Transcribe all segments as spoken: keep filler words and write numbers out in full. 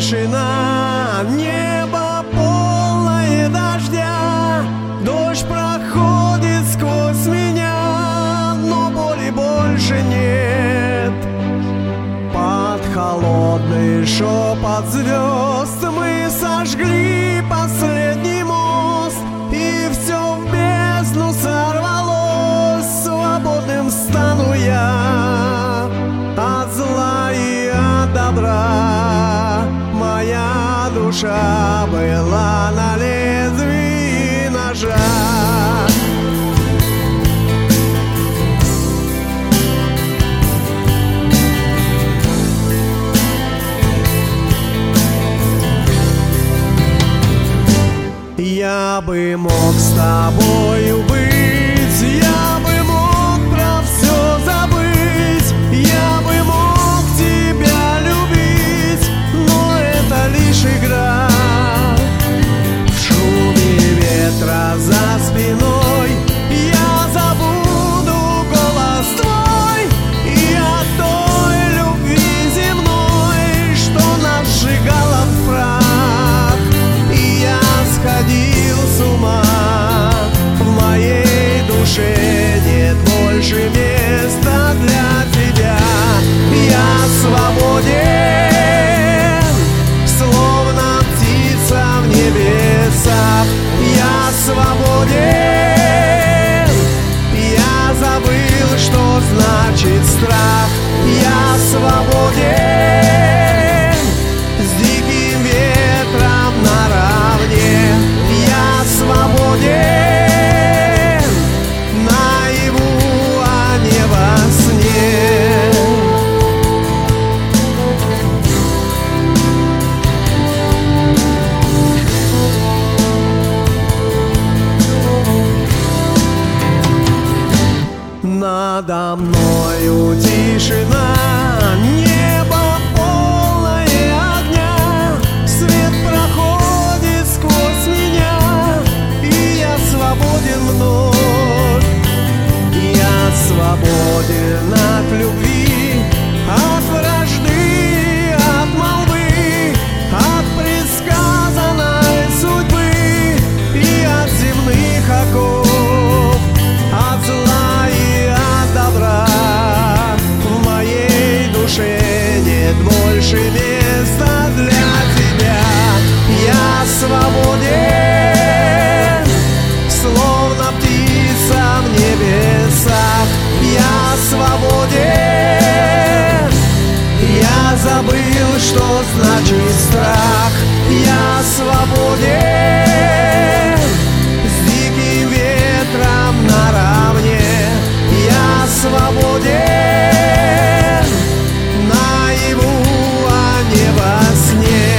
тишина, небо полное дождя. Дождь проходит сквозь меня, но боли больше нет. Под холодный шепот звезд мы сожгли последний мост, и все в бездну сорвалось. Свободным стану я от зла и от добра. Моя душа была на лезвии ножа. Я бы мог с тобою быть, я бы мог про все забыть, я бы мог тебя любить, но это лишь игра. В шуме ветра за спиной я забуду голос твой и о той любви земной, что нас сжигала в прах. И я сходил с ума, в моей душе нет больше места для тебя. Я свободен, словно птица в небесах. Я свободен, я забыл, что значит страх. Я свободен, с диким ветром наравне. Я свободен, наяву, а не во сне. Надо мною тишина, небо полное огня. Свет проходит сквозь меня, и я свободен вновь. Я свободен от любви, от вражды, от молвы, от предсказанной судьбы и от земных оков, от зла и от добра. В моей душе нет больше места для тебя. Я свободен, словно птица в небесах. Я свободен, я забыл, что значит страх. Я свободен, с диким ветром наравне. Я свободен, наяву, а не во сне.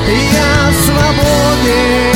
Я свободен.